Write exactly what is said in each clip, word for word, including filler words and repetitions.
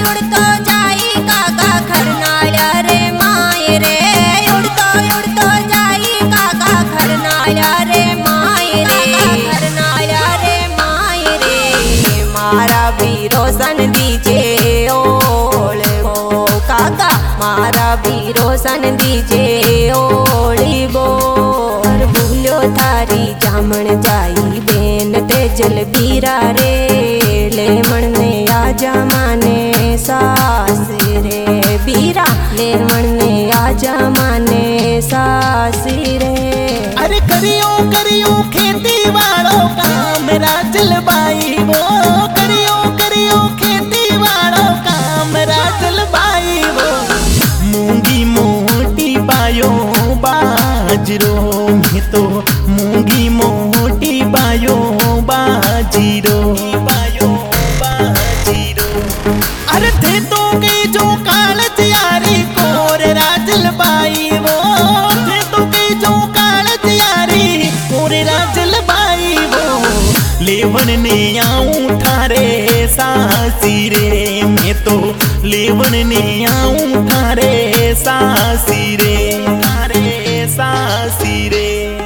उडतो जाई काका खरनाळ्या रे माय रे उडतो उडतो जाई काका खरनाळ्या रे माय रे खरनाळ्या रे माय रे मारा बीरो सनदी जे ओळ हो काका मारा बीरो सनदी जे ओळी बोर भूल्यो थारी जामण जाई बेन तेजल बीरा रे लेमण ने आजा माने सास रे बीरा लेमण ने आजा माने सास रे। अरे करियो करियो खेती वालो काम राजल बाई वो करियो करियो खेती वालो काम राजल बाई वो मूंगी मोटी पायो बाजरो में तो मूंगी मोटी पायो बाजीरो पायो बाजीरो। अरे थे तो के जो कालच यारी कोर राजल बाई वो थे तो के जो कालच यारी कोर राजल बाई वो लेवन ने आऊं थारे सासी रे मैं तो लेवन ने आऊं थारे सासी रे थारे सासी रे।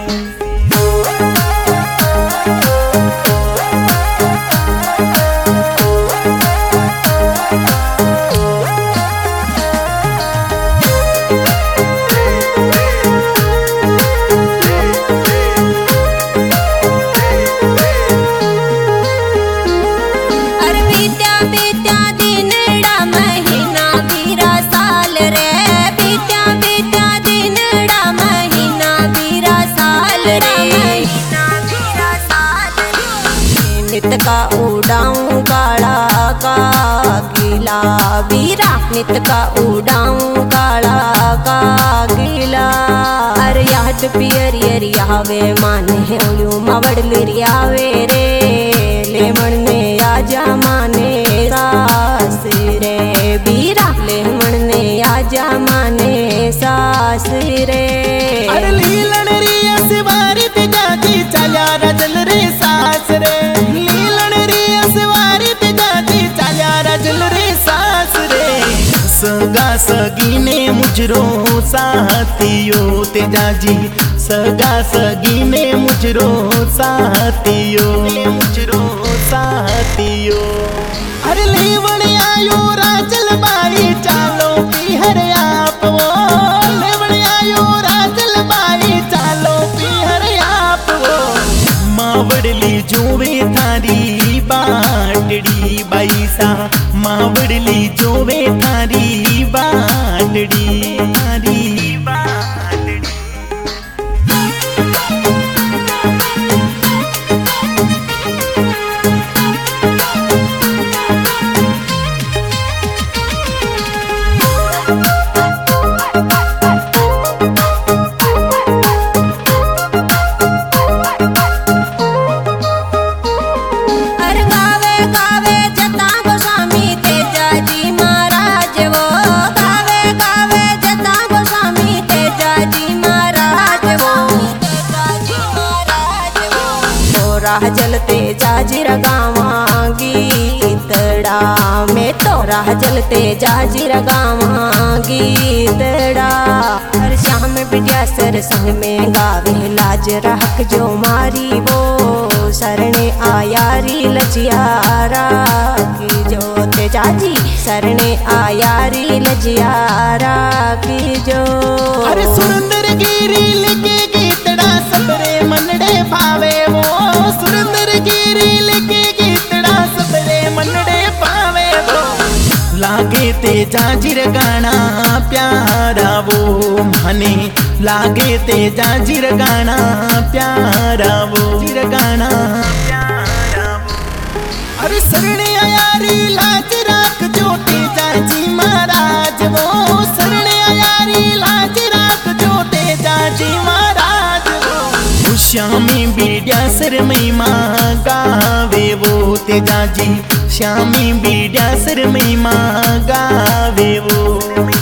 नित का उड़ाऊं काला का गीला बीरा नित का उड़ाऊं काला का गीला। अरे याद पियर यरियावे माने हेलू मावड़ लिरियावे रे लेमण ने आजा माने सास रे बीरा लेमण ने आजा माने सास रे। अरे लीलन रिया सिवारी ते जाती चला रजल रे सास रे सगा सगी ने मुजरो साथियो ते जाजी सगा सगी ने मुजरो साथियो मुजरो साथियो। अरे लेवण आयो राजल बाई चालो पीहर आप वो लेवण आयो राजल बाई चालो पीहर आप वो मावड़ली जोवे थारी बाटड़ी बाईसा मावड़ली जोवे थारी बाटड़ी थारी बाटड़ी। राह जलते जाजिर गावा गीतड़ा में तो राह जलते जाजिर गावा गीतड़ा। हर शाम बिटिया सर संग में गावे लाज रख जो मारी वो सरने आयारी लजियारा की जो ते जाजी सरने आयारी लजियारा की जो। अरे सुरेंद्र गिरी लिखे गीतड़ा सबरे मनड़े भावे वो सुरेंद्र गिरी लिखे गीतड़ा सबरे मनड़े पावे वो लागे ते जाजिर गाना प्यारा वो माने लागे ते जाजिर गाना प्यारा वो जिर गाना प्यारा वो। अरे सरणे यारी लाज राख जोते जाजी महाराज वो सरणे यारी लाज राख जोते जाजी महाराज वो। श्यामी बीडिया सर महिमा गावे वो ते जाजी श्यामी बीडिया सर महिमा गावे वो।